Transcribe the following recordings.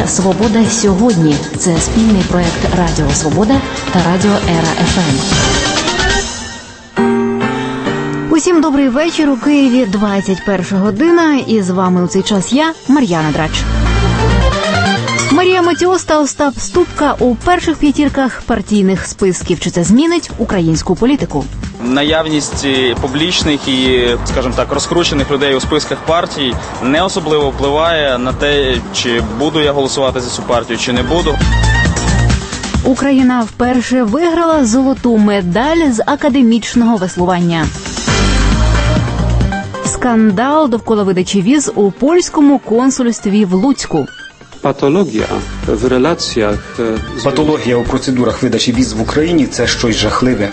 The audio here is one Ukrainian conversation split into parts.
«Свобода сьогодні». Це спільний проєкт Радіо Свобода та Радіо Ера ФМ. Усім добрий вечір. У Києві 21 година. І з вами у цей час я, Мар'яна Драч. Марія Матіос та Остап Ступка у перших п'ятірках партійних списків. Чи це змінить українську політику? Наявність публічних і, скажімо так, розкручених людей у списках партій не особливо впливає на те, чи буду я голосувати за цю партію, чи не буду. Україна вперше виграла золоту медаль з академічного веслування. Скандал довкола видачі віз у польському консульстві в Луцьку. Патологія у процедурах видачі віз в Україні – це щось жахливе.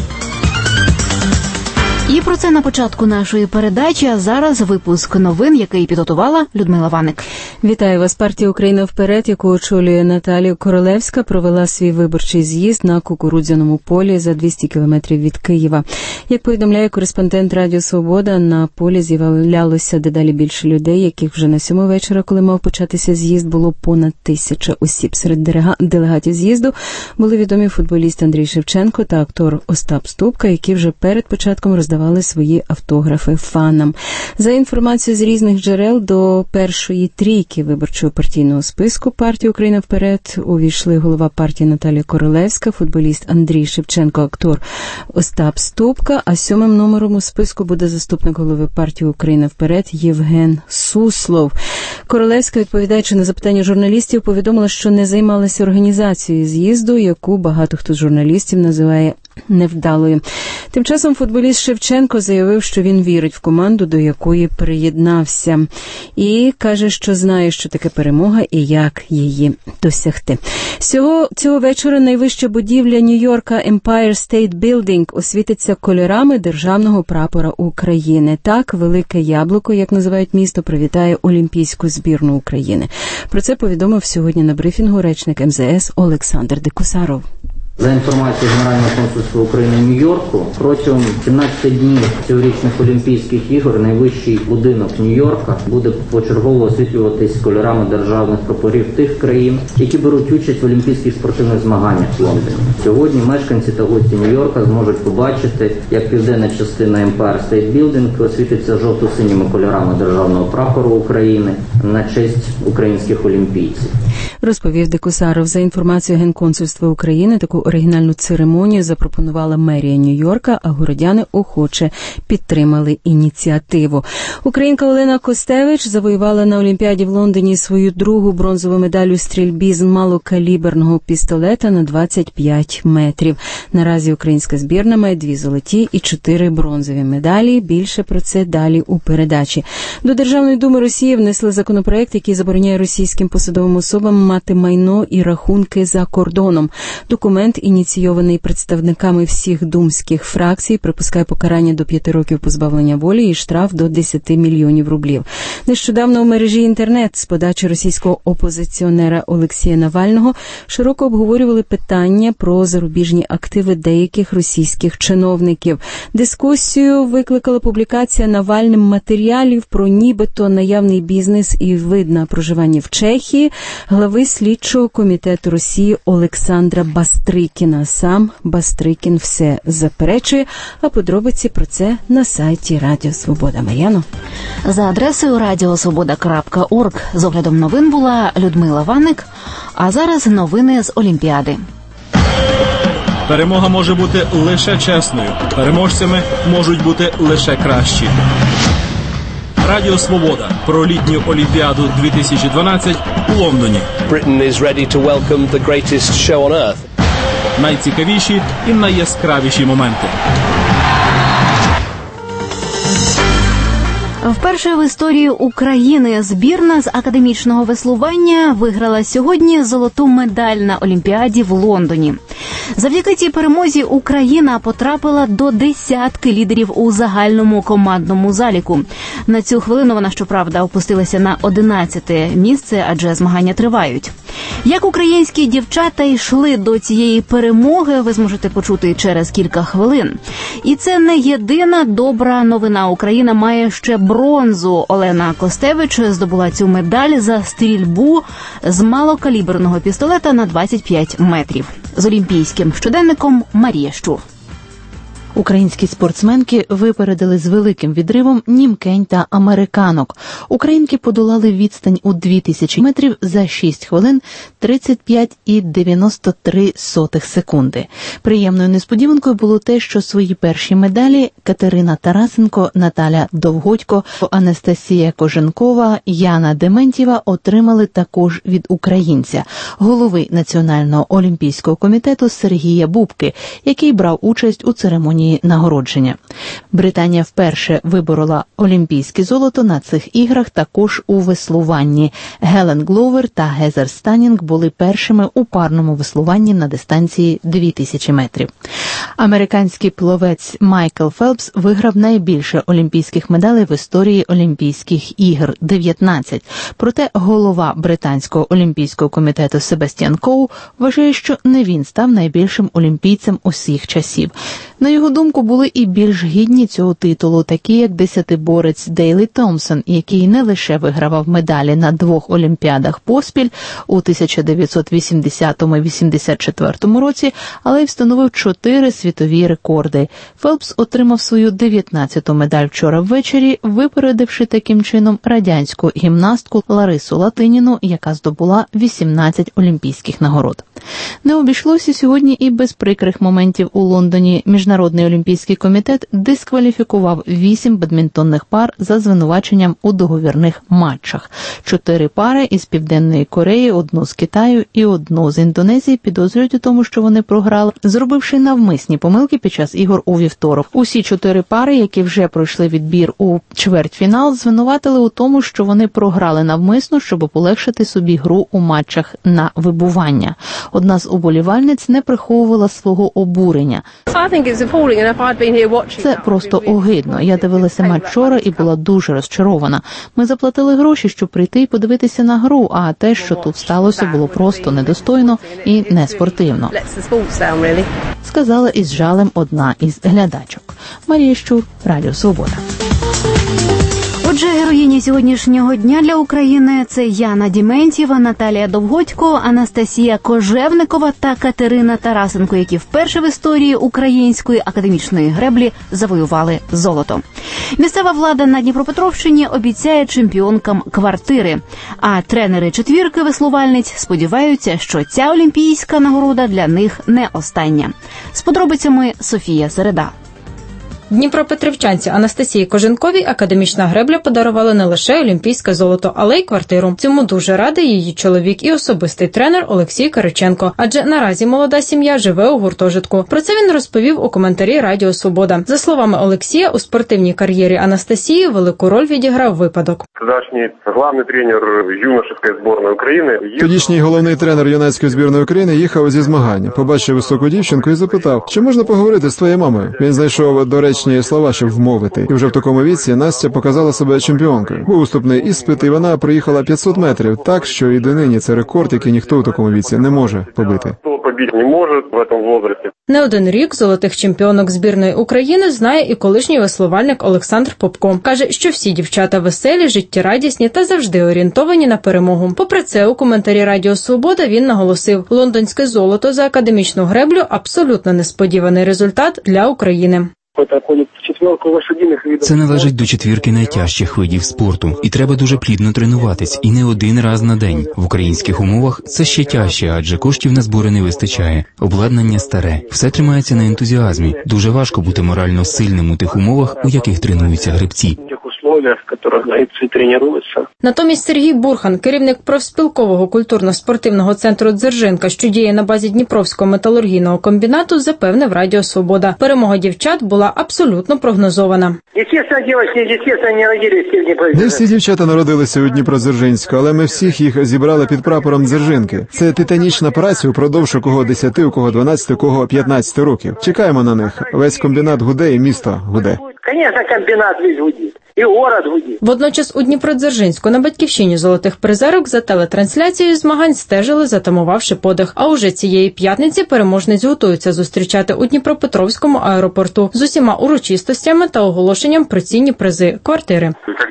І про це на початку нашої передачі, а зараз випуск новин, який підготувала Людмила Ваник. Вітаю вас. Партія «Україна вперед», яку очолює Наталія Королевська, провела свій виборчий з'їзд на Кукурудзяному полі за 200 кілометрів від Києва. Як повідомляє кореспондент Радіо Свобода, на полі з'являлося дедалі більше людей, яких вже на 7 вечора, коли мав початися з'їзд, було понад 1000 осіб. Серед делегатів з'їзду були відомі футболіст Андрій Шевченко та актор Остап Ступка, які вже перед початком роздавали свої автографи фанам. За інформацією з різних джерел, до першої трійки виборчого партійного списку партії «Україна вперед» увійшли голова партії Наталія Королевська, футболіст Андрій Шевченко, актор Остап Ступка, а 7-м номером у списку буде заступник голови партії «Україна вперед» Євген Суслов. Королевська, відповідаючи на запитання журналістів, повідомила, що не займалася організацією з'їзду, яку багато хто з журналістів називає невдалою. Тим часом футболіст Шевченко заявив, що він вірить в команду, до якої приєднався. І каже, що знає, що таке перемога і як її досягти. Цього вечора найвища будівля Нью-Йорка Empire State Building освітиться кольорами державного прапора України. Так, Велике Яблуко, як називають місто, привітає Олімпійську збірну України. Про це повідомив сьогодні на брифінгу речник МЗС Олександр Декусаров. За інформацією Генерального консульства України в Нью-Йорку, протягом 17 днів цьогорічних Олімпійських ігор найвищий будинок Нью-Йорка буде почергово освітлюватись кольорами державних прапорів тих країн, які беруть участь в олімпійських спортивних змаганнях в Лондоні. Сьогодні мешканці та гості Нью-Йорка зможуть побачити, як південна частина Empire State Building освітиться жовто-синіми кольорами державного прапору України на честь українських олімпійців. Розповів Декусаров. За інформацією Генконсульства України, таку оригінальну церемонію запропонувала мерія Нью-Йорка, а городяни охоче підтримали ініціативу. Українка Олена Костевич завоювала на Олімпіаді в Лондоні свою другу бронзову медаль у стрільбі з малокаліберного пістолета на 25 метрів. Наразі українська збірна має 2 золоті і 4 бронзові медалі. Більше про це далі у передачі. До Державної думи Росії внесли законопроект, який забороняє російським посадовим особам мати майно і рахунки за кордоном. Документ, ініційований представниками всіх думських фракцій, припускає покарання до 5 років позбавлення волі і штраф до 10 мільйонів рублів. Нещодавно у мережі інтернет з подачі російського опозиціонера Олексія Навального широко обговорювали питання про зарубіжні активи деяких російських чиновників. Дискусію викликала публікація Навальним матеріалів про нібито наявний бізнес і вид на проживання в Чехії глави слідчого комітету Росії Олександра Бастрикіна. Сам Бастрикін все заперечує, а подробиці про це на сайті Радіо Свобода. Мар'яно. За адресою radiosvoboda.org з оглядом новин була Людмила Ваник, а зараз новини з Олімпіади. Перемога може бути лише чесною. Переможцями можуть бути лише кращі. Радіо Свобода про літню Олімпіаду 2012 у Лондоні. Britain is ready to welcome the greatest show on earth. Найцікавіші і найяскравіші моменти. Вперше в історії України збірна з академічного веслування виграла сьогодні золоту медаль на Олімпіаді в Лондоні. Завдяки цій перемозі Україна потрапила до десятки лідерів у загальному командному заліку. На цю хвилину вона, щоправда, опустилася на 11-те місце, адже змагання тривають. Як українські дівчата йшли до цієї перемоги, ви зможете почути через кілька хвилин. І це не єдина добра новина. Україна має ще бронзу. Олена Костевич здобула цю медаль за стрільбу з малокаліберного пістолета на 25 метрів. З олімпійським щоденником Марія Щур. Українські спортсменки випередили з великим відривом німкень та американок. Українки подолали відстань у 2000 метрів за 6 хвилин 35,93 секунди. Приємною несподіванкою було те, що свої перші медалі Катерина Тарасенко, Наталя Довгодько, Анастасія Коженкова, Яна Дементьєва отримали також від українця, голови Національного олімпійського комітету Сергія Бубки, який брав участь у церемонії нагородження. Британія вперше виборола олімпійське золото на цих іграх також у веслуванні. Гелен Гловер та Гезер Станінг були першими у парному веслуванні на дистанції 2000 метрів. Американський пловець Майкл Фелпс виграв найбільше олімпійських медалей в історії Олімпійських ігор – 19. Проте голова Британського олімпійського комітету Себастьян Коу вважає, що не він став найбільшим олімпійцем усіх часів. На його думку, були і більш гідні цього титулу, такі як десятиборець Дейлі Томпсон, який не лише вигравав медалі на 2 олімпіадах поспіль у 1980 і 84 році, але й встановив 4 світові рекорди. Фелпс отримав свою 19-ту медаль вчора ввечері, випередивши таким чином радянську гімнастку Ларису Латиніну, яка здобула 18 олімпійських нагород. Не обійшлося сьогодні і без прикрих моментів у Лондоні. Міжнародний олімпійський комітет дискваліфікував 8 бадмінтонних пар за звинуваченням у договірних матчах. 4 пари із Південної Кореї, 1 з Китаю і 1 з Індонезії підозрюють у тому, що вони програли, зробивши навмисні помилки під час ігор у вівторок. Усі 4 пари, які вже пройшли відбір у чвертьфінал, звинуватили у тому, що вони програли навмисно, щоб полегшити собі гру у матчах на вибування. Одна з уболівальниць не приховувала свого обурення. Це просто огидно. Я дивилася матч вчора і була дуже розчарована. Ми заплатили гроші, щоб прийти і подивитися на гру, а те, що тут сталося, було просто недостойно і неспортивно. Сказала із жалем одна із глядачок. Марія Щур, Радіо Свобода. Отже, героїні сьогоднішнього дня для України – це Яна Дементьєва, Наталія Довгодько, Анастасія Кожевникова та Катерина Тарасенко, які вперше в історії української академічної греблі завоювали золото. Місцева влада на Дніпропетровщині обіцяє чемпіонкам квартири, а тренери четвірки веслувальниць сподіваються, що ця олімпійська нагорода для них не остання. З подробицями Софія Середа. Дніпропетровчанці Анастасії Коженковій академічна гребля подарувала не лише олімпійське золото, але й квартиру. Цьому дуже радий її чоловік і особистий тренер Олексій Кириченко, адже наразі молода сім'я живе у гуртожитку. Про це він розповів у коментарі Радіо Свобода. За словами Олексія, у спортивній кар'єрі Анастасії велику роль відіграв випадок. Тодішній головний тренер юношеської збірної України. Тодішній головний тренер юнацької збірної України їхав зі змагань, побачив високу дівчинку і запитав, чи можна поговорити з твоєю мамою. Він знайшов доречні слова, щоб вмовити. І вже в такому віці Настя показала себе чемпіонкою. Був уступний іспит, і вона проїхала 500 метрів, так, що і донині це рекорд, який ніхто у такому віці не може побити. Побити не може в цьому віці. Не один рік золотих чемпіонок збірної України знає і колишній веслувальник Олександр Попко. Каже, що всі дівчата веселі, життєрадісні та завжди орієнтовані на перемогу. Попри це, у коментарі Радіо Свобода він наголосив, лондонське золото за академічну греблю – абсолютно несподіваний результат для України. Це належить до четвірки найтяжчих видів спорту, і треба дуже плідно тренуватись, і не один раз на день. В українських умовах це ще тяжче, адже коштів на збори не вистачає. Обладнання старе, все тримається на ентузіазмі. Дуже важко бути морально сильним у тих умовах, у яких тренуються гребці. Натомість Сергій Бурхан, керівник профспілкового культурно-спортивного центру «Дзержинка», що діє на базі Дніпровського металургійного комбінату, запевнив Радіо Свобода. Перемога дівчат була абсолютно прогнозована. Не всі дівчата народилися у Дніпродзержинську, але ми всіх їх зібрали під прапором Дзержинки. Це титанічна праця упродовж у кого 10, у кого 12, у кого 15 років. Чекаємо на них. Весь комбінат гуде і місто гуде. Звісно, комбінат весь гудить. і город гудить. Водночас у Дніпродзержинську на батьківщині золотих призерок за телетрансляцією змагань стежили, затамувавши подих. А уже цієї п'ятниці переможниць готуються зустрічати у Дніпропетровському аеропорту з усіма урочистостями та оголошенням про цінні призи квартири.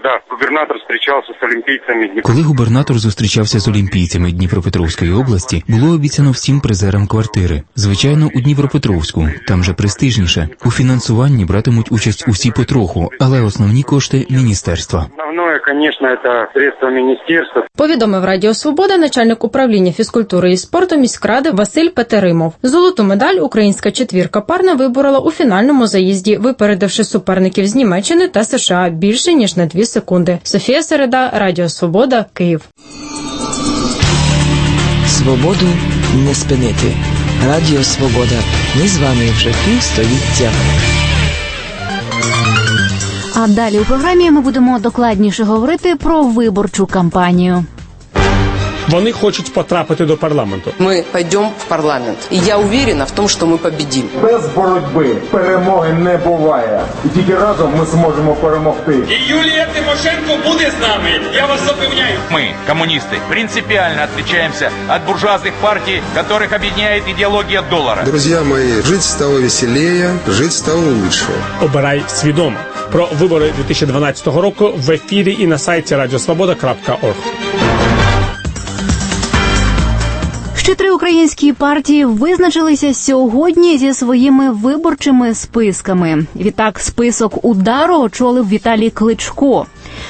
Коли губернатор зустрічався з олімпійцями Дніпропетровської області, було обіцяно всім призерам квартири. Звичайно, у Дніпропетровську, там же престижніше. У фінансуванні братимуть участь усі потроху, але основні кошти – міністерства. Основне, звісно, це средства міністерства. Повідомив Радіо Свобода начальник управління фізкультури і спорту міськради Василь Петеримов. Золоту медаль українська четвірка парна виборола у фінальному заїзді, випередивши суперників з Німеччини та США більше, ніж на 2 секунди. Софія Середа, Радіо Свобода, Київ. Свободу не спинити. Радіо Свобода. Ми з вами вже півстоліття. А далі у програмі ми будемо докладніше говорити про виборчу кампанію. Вони хочуть потрапити до парламенту. Ми підемо в парламент. І я впевнена в тому, що ми победимо. Без боротьби перемоги не буває. І тільки разом ми зможемо перемогти. І Юлія Тимошенко буде з нами, я вас запевняю. Мы, коммунисты, принципиально отличаемся от буржуазных партий, которых объединяет идеология доллара. Друзья мои, жить стало веселее, жить стало лучше. Обирай свідомо. Про вибори 2012 року в ефірі і на сайті radiosvoboda.org. Ще 3 українські партії визначилися сьогодні зі своїми виборчими списками. Відтак, список «Удару» очолив Віталій Кличко.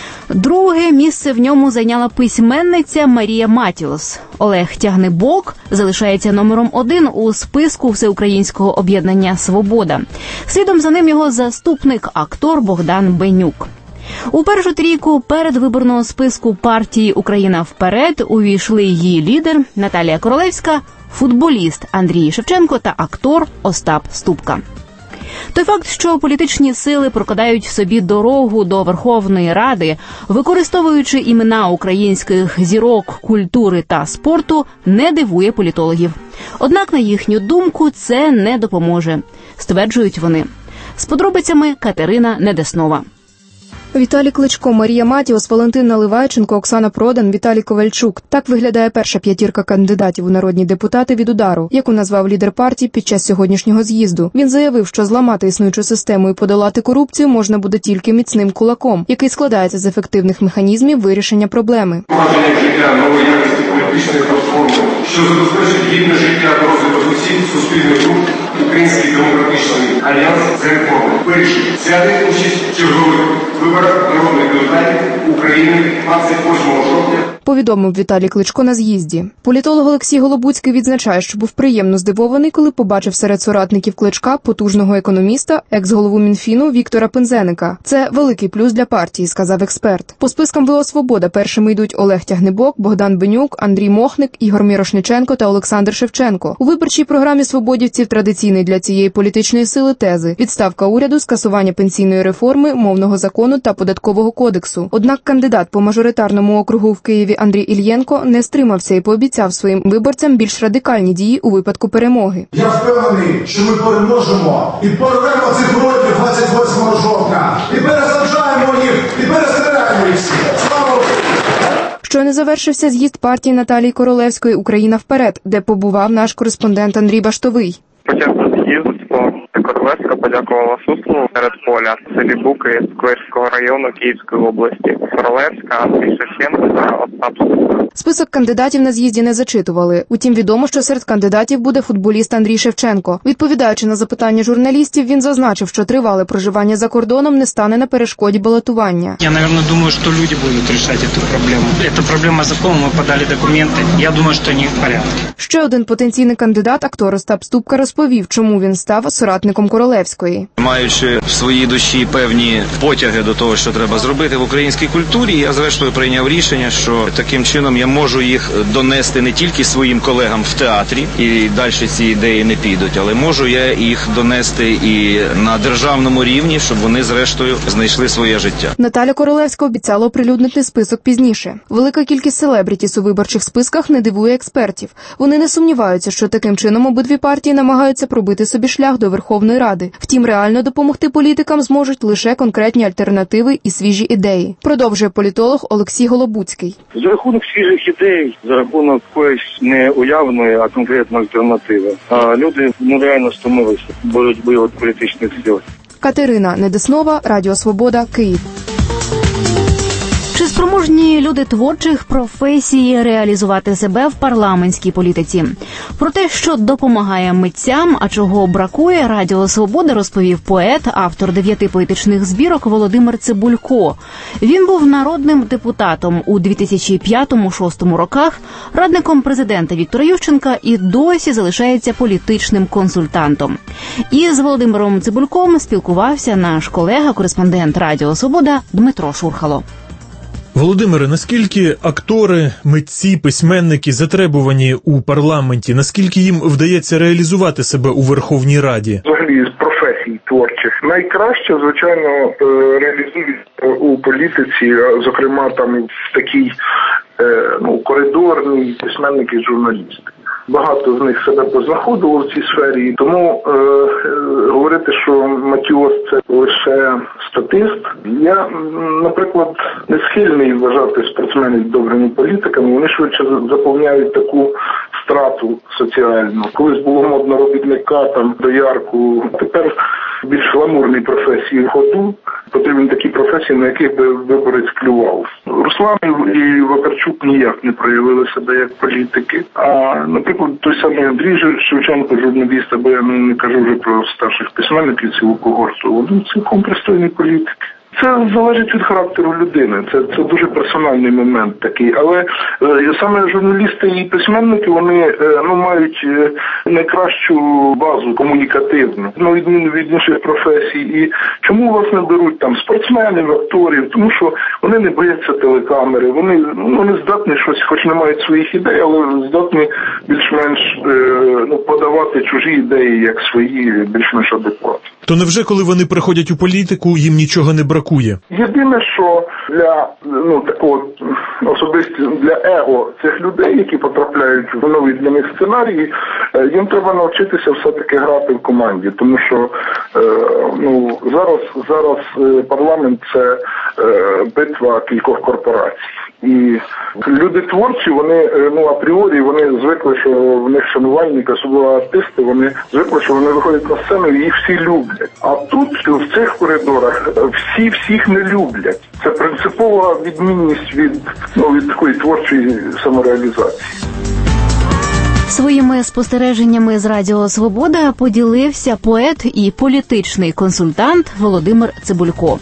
Друге місце в ньому зайняла письменниця Марія Матіос. Олег Тягнебок залишається номером 1 у списку Всеукраїнського об'єднання «Свобода». Слідом за ним його заступник, актор Богдан Бенюк. У першу трійку передвиборного списку партії «Україна вперед» увійшли її лідер Наталія Королевська, футболіст Андрій Шевченко та актор Остап Ступка. Той факт, що політичні сили прокладають собі дорогу до Верховної Ради, використовуючи імена українських зірок культури та спорту, не дивує політологів. Однак, на їхню думку, це не допоможе, стверджують вони. З подробицями Катерина Недеснова. Віталій Кличко, Марія Матіос, Валентин Наливайченко, Оксана Продан, Віталій Ковальчук. Так виглядає перша п'ятірка кандидатів у народні депутати від «Удару», яку назвав лідер партії під час сьогоднішнього з'їзду. Він заявив, що зламати існуючу систему і подолати корупцію можна буде тільки міцним кулаком, який складається з ефективних механізмів вирішення проблеми. Життя нової якості політичної платформи, що забезпечить гідне життя та розвиток усіх суспільних груп, Український демократичний альянс за реформи. Перший. Взяти участь в чергових виборах народних депутатів України 28 жовтня. Повідомив Віталій Кличко на з'їзді. Політолог Олексій Голобуцький відзначає, що був приємно здивований, коли побачив серед соратників Кличка потужного економіста, екс-голову Мінфіну Віктора Пинзеника. Це великий плюс для партії, сказав експерт. По спискам ВО «Свобода» першими йдуть Олег Тягнебок, Богдан Бенюк, Андрій Мохник, Ігор Мірошниченко та Олександр Шевченко. У виборчій програмі свободівців традиційний для цієї політичної сили тези – відставка уряду, скасування пенсійної реформи, мовного закону та податкового кодексу. Однак кандидат по мажоритарному округу в Києві Андрій Ільєнко не стримався і пообіцяв своїм виборцям більш радикальні дії у випадку перемоги. Я впевнений, що ми переможемо і порвемо цих уродів 28 жовтня. І пересаджаємо їх, і перестріляємо їх всі. Слава Україні! Щойно завершився з'їзд партії Наталії Королевської «Україна вперед», де побував наш кореспондент Андрій Баштовий. Почався з'їзд, Королевська подякувала Суслову серед поля, в селі Буки Сквирського району Київської області. Королевська, Андрій Шевченко та Остап Ступка. Список кандидатів на з'їзді не зачитували. Утім, відомо, що серед кандидатів буде футболіст Андрій Шевченко. Відповідаючи на запитання журналістів, він зазначив, що тривале проживання за кордоном не стане на перешкоді балотування. Я, мабуть, думаю, що люди будуть вирішати цю проблему. Це проблема закону, ми подали документи. Я думаю, що вони в порядку. Ще один потенційний кандидат, актор Остап Ступка, розповів, чому він став соратником Королевської. Маючи в своїй душі певні потяги до того, що треба зробити в українській культурі, я зрештою прийняв рішення, що таким чином Я можу їх донести не тільки своїм колегам в театрі, і далі ці ідеї не підуть, але можу я їх донести і на державному рівні, щоб вони зрештою знайшли своє життя. Наталя Королевська обіцяла оприлюднити список пізніше. Велика кількість селебрітіс у виборчих списках не дивує експертів. Вони не сумніваються, що таким чином обидві партії намагаються пробити собі шлях до Верховної Ради. Втім, реально допомогти політикам зможуть лише конкретні альтернативи і свіжі ідеї. Продовжує політолог Олексій Голобуцький. За рахунок свіжих ідей, за рахунок якоїсь не уявної, а конкретної альтернативи. А люди реально стомилися боротьби від політичних сил. Катерина Недеснова, Радіо Свобода, Київ. Чи спроможні люди творчих професій реалізувати себе в парламентській політиці? Про те, що допомагає митцям, а чого бракує, Радіо Свобода розповів поет, автор 9 поетичних збірок Володимир Цибулько. Він був народним депутатом у 2005-2006 роках, радником президента Віктора Ющенка і досі залишається політичним консультантом. Із Володимиром Цибульком спілкувався наш колега, кореспондент Радіо Свобода Дмитро Шурхало. Володимире, наскільки актори, митці, письменники затребувані у парламенті? Наскільки їм вдається реалізувати себе у Верховній Раді? Взагалі, з професій творчих. Найкраще, звичайно, реалізують у політиці, зокрема, там в такій коридорній письменники, журналісти. Багато з них себе познаходило в цій сфері, тому говорити, що матіоз – це лише статист. Я, наприклад, не схильний вважати спортсменів добрими політиками. Вони швидше заповняють таку страту соціальну. Колись було модно робітника, доярку. Тепер більш гламурні професії в ходу. Потрібні такі професії, на яких би виборець клював. Руслан і Вакарчук ніяк не проявили себе як політики. А, наприклад, той самий Андрій Шевченко, журналіст, або я не кажу вже про старших письменників цілу когорту, вони цілком пристойні політики. Це залежить від характеру людини. Це дуже персональний момент такий. Але саме журналісти і письменники, вони мають найкращу базу комунікативну, на відміну від інших професій. І чому власне беруть там спортсменів, акторів? Тому що вони не бояться телекамери, вони здатні щось, хоч не мають своїх ідей, але здатні більш-менш подавати чужі ідеї як свої, більш-менш адекватно. То невже, коли вони приходять у політику, їм нічого не бракує? Єдине, що для такого особисто для его цих людей, які потрапляють в нові для них сценарії, їм треба навчитися все-таки грати в команді, тому що зараз парламент – це битва кількох корпорацій. І люди творчі, вони апріорі, вони звикли, що в них шанувальники, особливо артисти, вони звикли, що вони виходять на сцену і їх всі люблять. А тут, в цих коридорах, всі всіх не люблять. Це принципова відмінність від такої творчої самореалізації. Своїми спостереженнями з Радіо Свобода поділився поет і політичний консультант Володимир Цибулько.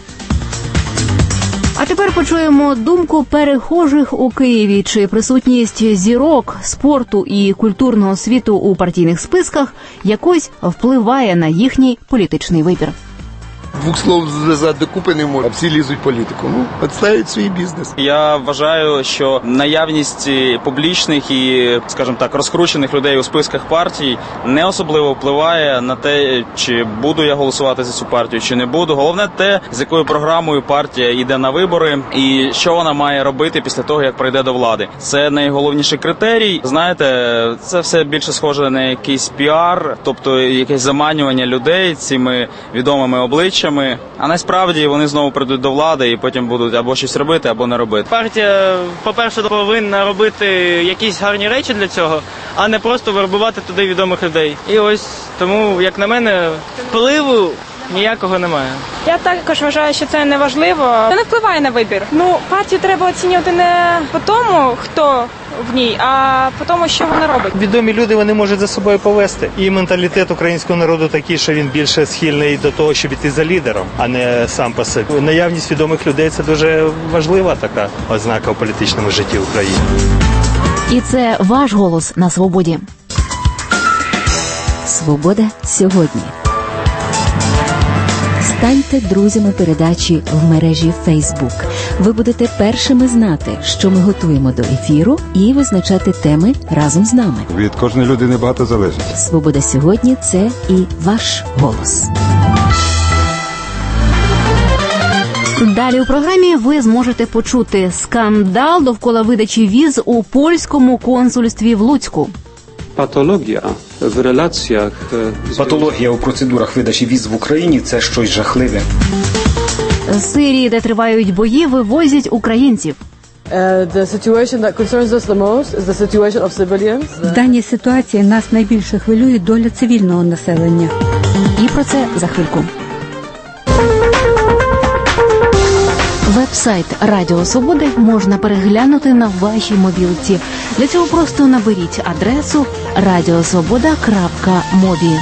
А тепер почуємо думку перехожих у Києві, чи присутність зірок, спорту і культурного світу у партійних списках якось впливає на їхній політичний вибір. Двох слов зв'язати докупи не можуть, а всі лізуть в політику. Відставить свій бізнес. Я вважаю, що наявність публічних і, скажімо так, розкручених людей у списках партій не особливо впливає на те, чи буду я голосувати за цю партію, чи не буду. Головне те, з якою програмою партія йде на вибори і що вона має робити після того, як прийде до влади. Це найголовніший критерій. Знаєте, це все більше схоже на якийсь піар, тобто якесь заманювання людей цими відомими обличчями. А насправді вони знову прийдуть до влади і потім будуть або щось робити, або не робити. Партія, по-перше, повинна робити якісь гарні речі для цього, а не просто вербувати туди відомих людей. І ось тому, як на мене, впливу ніякого немає. Я також вважаю, що це не важливо. Це не впливає на вибір. Партію треба оцінювати не по тому, хто в ній, а по тому, що вона робить. Відомі люди, вони можуть за собою повести. І менталітет українського народу такий, що він більше схильний до того, щоб іти за лідером, а не сам по собі. Наявність відомих людей – це дуже важлива така ознака у політичному житті України. І це ваш голос на свободі. Свобода сьогодні. Станьте друзями передачі в мережі Facebook. Ви будете першими знати, що ми готуємо до ефіру, і визначати теми разом з нами. Від кожної людини багато залежить. «Свобода сьогодні» – це і ваш голос. Далі у програмі ви зможете почути скандал довкола видачі віз у польському консульстві в Луцьку. Патологія в реляціях. Патологія у процедурах видачі віз в Україні – це щось жахливе. З Сирії, де тривають бої, вивозять українців. В даній ситуації нас найбільше хвилює доля цивільного населення. І про це за хвильку. Веб-сайт Радіо Свободи можна переглянути на вашій мобілці. Для цього просто наберіть адресу radiosvoboda.mobi.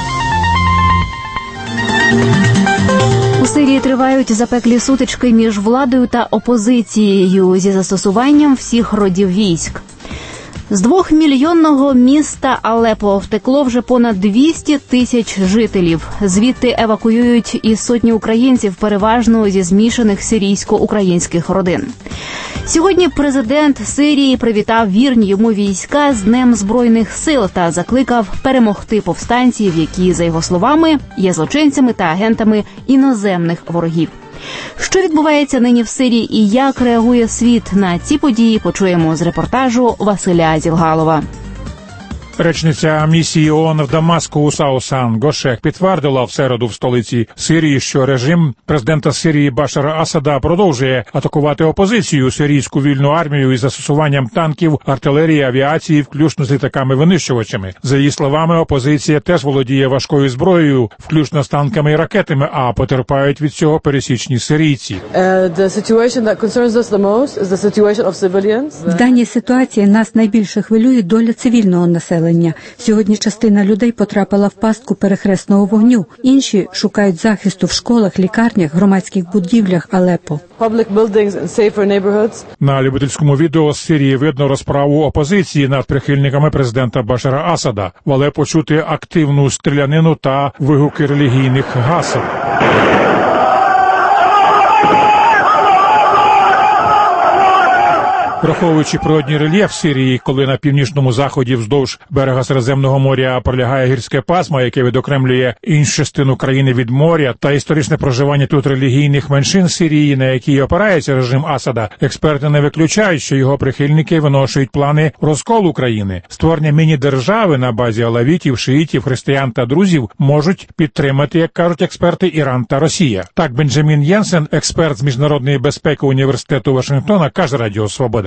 У Сирії тривають запеклі сутички між владою та опозицією зі застосуванням всіх родів військ. З 2-мільйонного міста Алепо втекло вже понад 200 тисяч жителів. Звідти евакуюють і сотні українців, переважно зі змішаних сирійсько-українських родин. Сьогодні президент Сирії привітав вірні йому війська з Днем Збройних сил та закликав перемогти повстанців, які, за його словами, є злочинцями та агентами іноземних ворогів. Що відбувається нині в Сирії і як реагує світ на ці події, почуємо з репортажу Василя Зілгалова. Речниця місії ООН в Дамаску Саусан Гошех підтвердила в середу в столиці Сирії, що режим президента Сирії Башара Асада продовжує атакувати опозицію, сирійську вільну армію із застосуванням танків, артилерії, авіації, включно з літаками-винищувачами. За її словами, опозиція теж володіє важкою зброєю, включно з танками і ракетами, а потерпають від цього пересічні сирійці. В даній ситуації нас найбільше хвилює доля цивільного населення. Сьогодні частина людей потрапила в пастку перехресного вогню. Інші шукають захисту в школах, лікарнях, громадських будівлях Алепо. На любительському відео з Сирії видно розправу опозиції над прихильниками президента Башара Асада. В Алепо чути активну стрілянину та вигуки релігійних гасел. Враховуючи природній рельєф Сирії, коли на північному заході вздовж берега Середземного моря пролягає гірське пасмо, яке відокремлює іншу частину країни від моря, та історичне проживання тут релігійних меншин Сирії, на які опирається режим Асада, експерти не виключають, що його прихильники виношують плани розколу країни. Створення міні-держави на базі алавітів, шиїтів, християн та друзів можуть підтримати, як кажуть експерти, Іран та Росія. Так Бенджамін Єнсен, експерт з міжнародної безпеки університету Вашингтона, каже Радіо Свобода.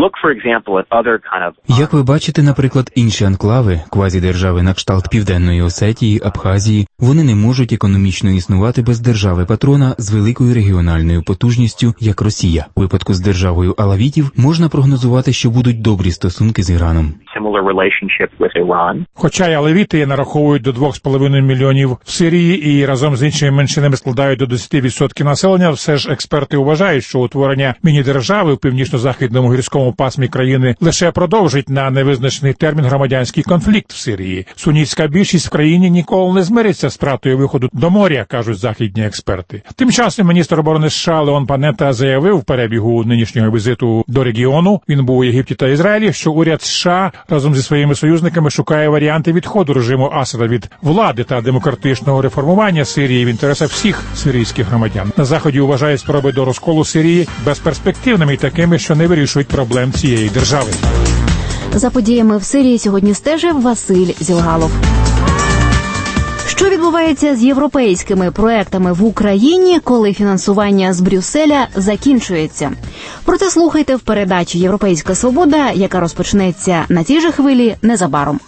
Як ви бачите, наприклад, інші анклави, квазідержави на кшталт Південної Осетії, Абхазії, вони не можуть економічно існувати без держави-патрона з великою регіональною потужністю, як Росія. У випадку з державою алавітів можна прогнозувати, що будуть добрі стосунки з Іраном. Хоча й алавіти нараховують до 2,5 мільйонів в Сирії і разом з іншими меншинами складають до 10% населення, все ж експерти вважають, що утворення міні-держави в північно-західному гірському пасмі країни лише продовжить на невизначений термін громадянський конфлікт в Сирії. Сунітська більшість в країні ніколи не змириться з втратою виходу до моря, кажуть західні експерти. Тим часом міністр оборони США Леон Панетта заявив в перебігу нинішнього візиту до регіону, він був у Єгипті та Ізраїлі, що уряд США разом зі своїми союзниками шукає варіанти відходу режиму Асада від влади та демократичного реформування Сирії в інтересах всіх сирійських громадян. На Заході вважають спроби до розколу Сирії безперспективними і такими, що не вирішують проблем цієї держави. За подіями в Сирії сьогодні стежив Василь Зілгалов. Що відбувається з європейськими проектами в Україні, коли фінансування з Брюсселя закінчується? Про це слухайте в передачі «Європейська свобода», яка розпочнеться на цій же хвилі незабаром.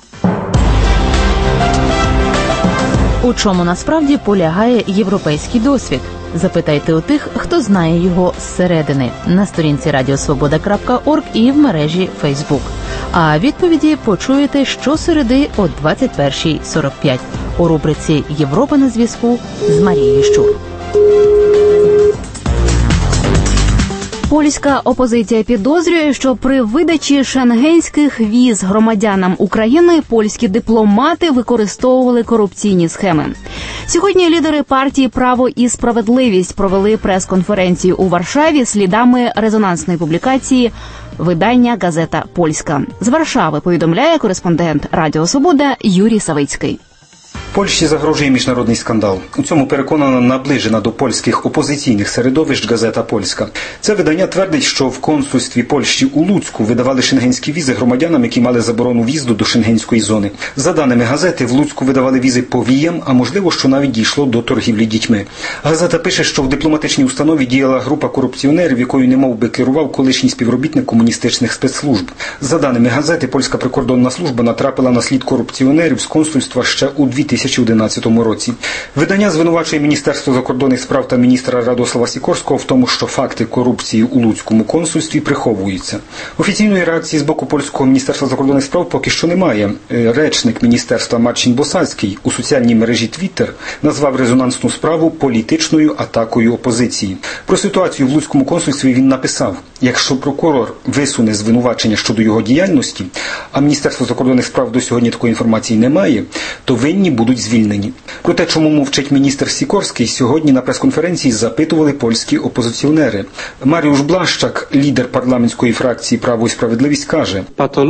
У чому насправді полягає європейський досвід? Запитайте у тих, хто знає його зсередини, на сторінці radiosvoboda.org і в мережі Facebook. А відповіді почуєте щосереди о 21:45 у рубриці «Європа на зв'язку» з Марією Щур. Польська опозиція підозрює, що при видачі шенгенських віз громадянам України польські дипломати використовували корупційні схеми. Сьогодні лідери партії «Право і справедливість» провели прес-конференцію у Варшаві слідами резонансної публікації видання «Газета Польська». З Варшави повідомляє кореспондент Радіо Свобода Юрій Савицький. Польщі загрожує міжнародний скандал. У цьому переконана наближена до польських опозиційних середовищ «Газета Польська». Це видання твердить, що в консульстві Польщі у Луцьку видавали шенгенські візи громадянам, які мали заборону в'їзду до шенгенської зони. За даними газети, в Луцьку видавали візи повіям, а можливо, що навіть дійшло до торгівлі дітьми. Газета пише, що в дипломатичній установі діяла група корупціонерів, якою немов би керував колишній співробітник комуністичних спецслужб. За даними газети, польська прикордонна служба натрапила на слід корупціонерів з консульства ще у 2011 році. Видання звинувачує Міністерство закордонних справ та міністра Радослава Сікорського в тому, що факти корупції у Луцькому консульстві приховуються. Офіційної реакції з боку польського Міністерства закордонних справ поки що немає. Речник міністерства Марчин Босальський у соціальній мережі Твіттер назвав резонансну справу політичною атакою опозиції. Про ситуацію в Луцькому консульстві він написав: якщо прокурор висуне звинувачення щодо його діяльності, а Міністерство закордонних справ до сьогодні такої інформації не має, то винні будуть звільнені. Про те, чому мовчить міністр Сікорський, сьогодні на прес-конференції запитували польські опозиціонери. Маріуш Блащак, лідер парламентської фракції «Право і справедливість», каже: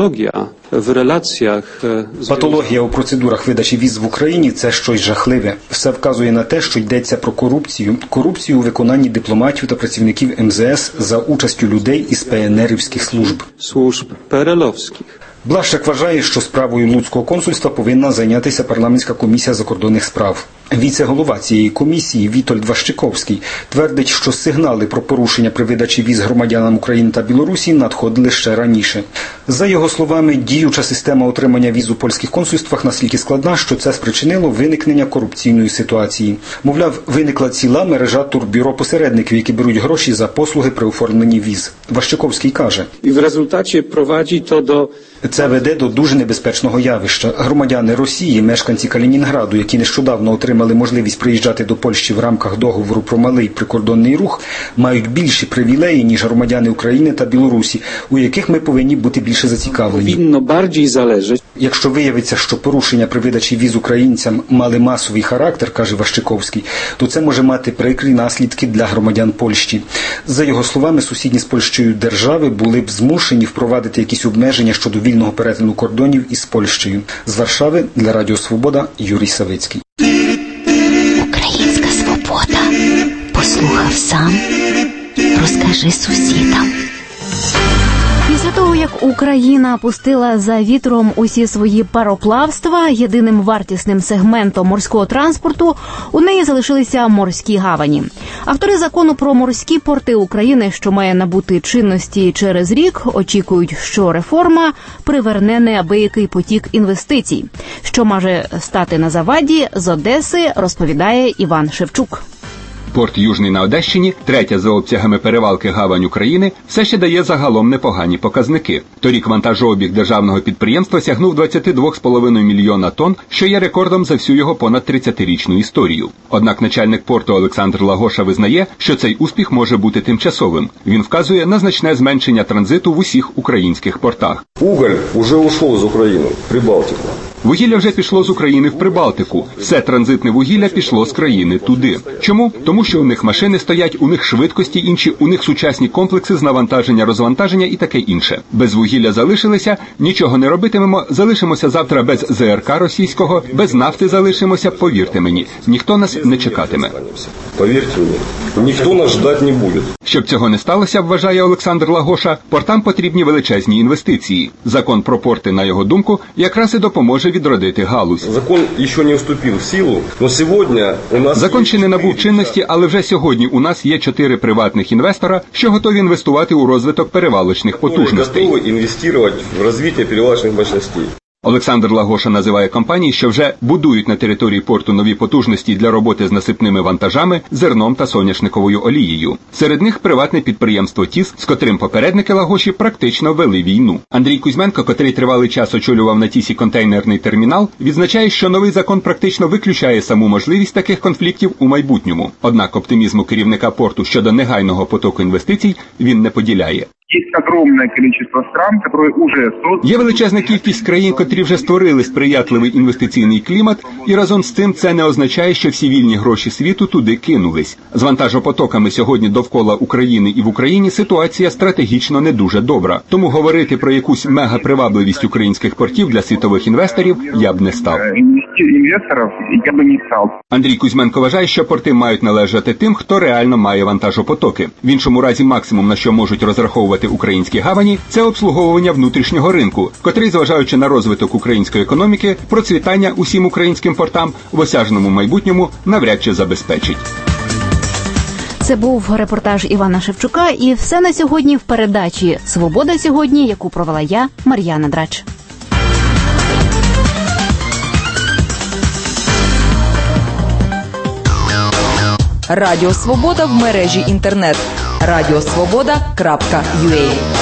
Патологія у процедурах видачі віз в Україні – це щось жахливе. Все вказує на те, що йдеться про корупцію у виконанні дипломатів та працівників МЗС за участю людей із ПНРівських служб. Блащак вважає, що справою Луцького консульства повинна зайнятися парламентська комісія закордонних справ. Віце-голова цієї комісії Вітольд Ващиковський твердить, що сигнали про порушення при видачі віз громадянам України та Білорусі надходили ще раніше. За його словами, діюча система отримання віз у польських консульствах настільки складна, що це спричинило виникнення корупційної ситуації. Мовляв, виникла ціла мережа турбюро-посередників, які беруть гроші за послуги при оформленні віз. Ващиковський каже: І в результаті проводить то до... Це веде до дуже небезпечного явища. Громадяни Росії, мешканці Калінінграду, які нещодавно отримали можливість приїжджати до Польщі в рамках договору про малий прикордонний рух, мають більші привілеї, ніж громадяни України та Білорусі, у яких ми повинні бути більше зацікавлені. Якщо виявиться, що порушення при видачі віз українцям мали масовий характер, каже Ващиковський, то це може мати прикрі наслідки для громадян Польщі. За його словами, сусідні з Польщею держави були б змушені впровадити якісь обмеження щодо вільного перетину кордонів із Польщею. З Варшави для Радіо Свобода Юрій Савицький. Українська свобода. Послухав сам, розкажи сусідам. Після того, як Україна пустила за вітром усі свої пароплавства, єдиним вартісним сегментом морського транспорту у неї залишилися морські гавані. Автори закону про морські порти України, що має набути чинності через рік, очікують, що реформа приверне неабиякий потік інвестицій. Що може стати на заваді, з Одеси розповідає Іван Шевчук. Порт Южний на Одещині, третя за обсягами перевалки гавань України, все ще дає загалом непогані показники. Торік вантажообіг державного підприємства сягнув 22,5 мільйона тонн, що є рекордом за всю його понад 30-річну історію. Однак начальник порту Олександр Лагоша визнає, що цей успіх може бути тимчасовим. Він вказує на значне зменшення транзиту в усіх українських портах. Уголь уже ушов з України, в Прибалтику. Вугілля вже пішло з України в Прибалтику. Все транзитне вугілля пішло з країни туди. Чому? Тому що у них машини стоять, у них швидкості інші, у них сучасні комплекси з навантаження, розвантаження і таке інше. Без вугілля залишилися, нічого не робитимемо, залишимося завтра без ЗРК російського, без нафти залишимося, повірте мені, ніхто нас не чекатиме. Повірте мені, ніхто нас ждать не буде. Щоб цього не сталося, вважає Олександр Лагоша, портам потрібні величезні інвестиції. Закон про порти, на його думку, якраз і допоможе відродити галузь. Закон ще не вступив в силу, але сьогодні у нас... Закон ще не набув чинності, але вже сьогодні у нас є 4 приватних інвестора, що готові інвестувати у розвиток перевалочних потужностей. Готові інвестувати в розвиток перевалочних мощностей. Олександр Лагоша називає компанії, що вже будують на території порту нові потужності для роботи з насипними вантажами, зерном та соняшниковою олією. Серед них приватне підприємство ТІС, з котрим попередники Лагоші практично вели війну. Андрій Кузьменко, котрий тривалий час очолював на ТІСі контейнерний термінал, відзначає, що новий закон практично виключає саму можливість таких конфліктів у майбутньому. Однак оптимізму керівника порту щодо негайного потоку інвестицій він не поділяє. Є величезна кількість країн, котрі вже створили сприятливий інвестиційний клімат, і разом з цим це не означає, що всі вільні гроші світу туди кинулись. З вантажопотоками сьогодні довкола України і в Україні ситуація стратегічно не дуже добра. Тому говорити про якусь мегапривабливість українських портів для світових інвесторів я б не став. Андрій Кузьменко вважає, що порти мають належати тим, хто реально має вантажопотоки. В іншому разі максимум, на що можуть розраховувати українські гавані, це обслуговування внутрішнього ринку, котрий, зважаючи на розвиток української економіки, процвітання усім українським портам в осяжному майбутньому навряд чи забезпечить. Це був репортаж Івана Шевчука, і все на сьогодні в передачі «Свобода сьогодні», яку провела я, Мар'яна Драч. Радіо Свобода в мережі інтернет. Радіосвобода.ua